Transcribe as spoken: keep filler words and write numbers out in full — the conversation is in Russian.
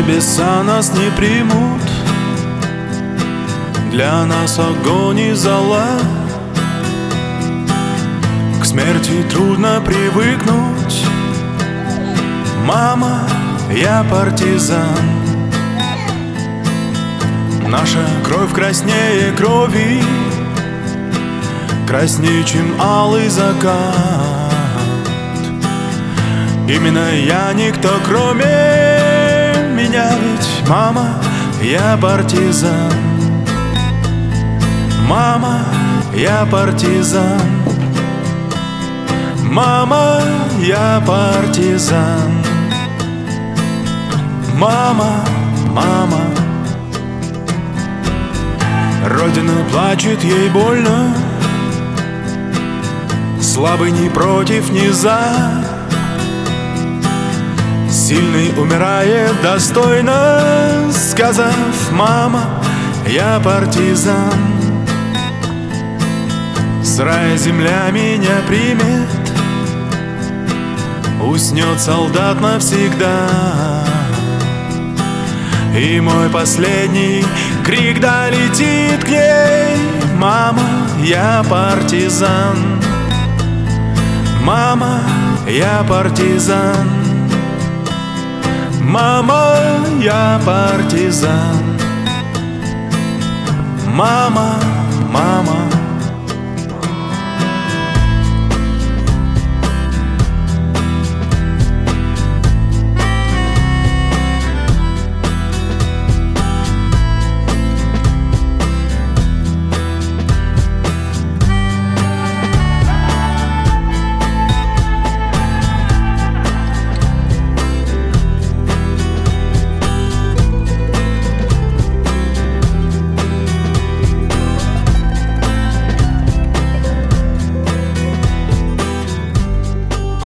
Небеса нас не примут, для нас огонь и зола. К смерти трудно привыкнуть. Мама, я партизан. Наша кровь краснее крови, краснее, чем алый закат. Именно я никто, кроме меня, ведь мама, я партизан. Мама, я партизан. Мама, я партизан. Мама, мама. Родина плачет, ей больно. Слабый ни против, ни за. Сильный умирает достойно, сказав: мама, я партизан. С рая земля меня примет, уснет солдат навсегда. И мой последний крик долетит к ней: мама, я партизан. Мама, я партизан. Мама, я партизан. Мама, мама.